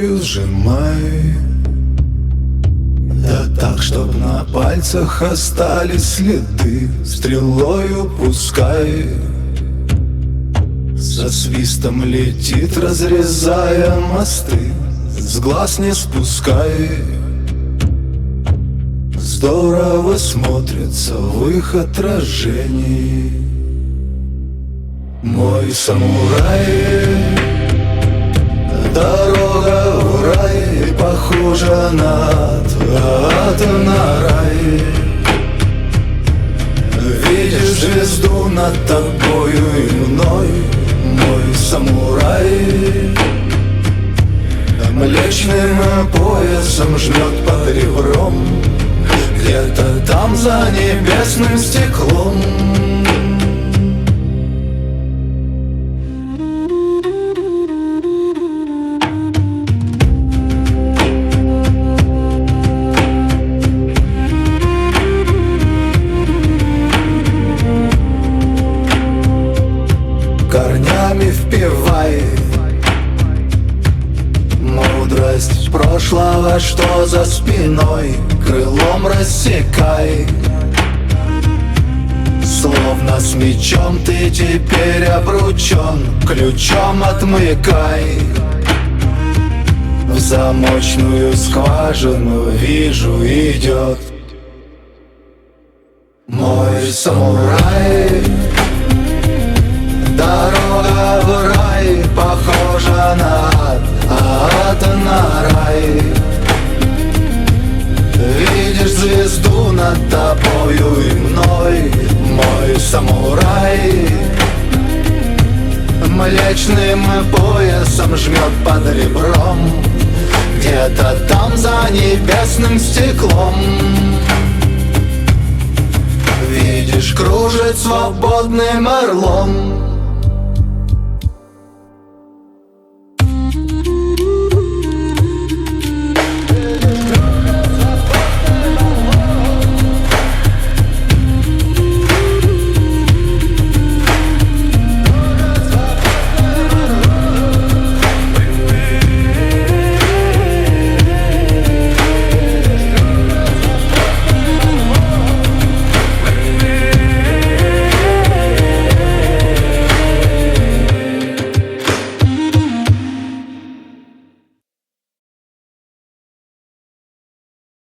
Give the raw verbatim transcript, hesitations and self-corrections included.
силою сжимай, да так, чтоб на пальцах остались следы. Стрелою пускай, со свистом летит, разрезая мосты. С глаз не спускай, здорово смотрится в их отражении. Мой самурай, дорога в рай похожа на ад, на рай. Видишь звезду над тобою и мной, мой самурай. Млечным поясом жмет под ребром, где-то там за небесным стеклом. Корнями впивай мудрость прошлого, что за спиной, крылом рассекай. Словно с мечом ты теперь обручен, ключом отмыкай. В замочную скважину вижу идет мой самурай. Дорога в рай похожа на ад, ад на рай. Видишь звезду над тобою и мной, мой самурай. Млечным поясом жмет под ребром, где-то там за небесным стеклом. Видишь, кружит свободным орлом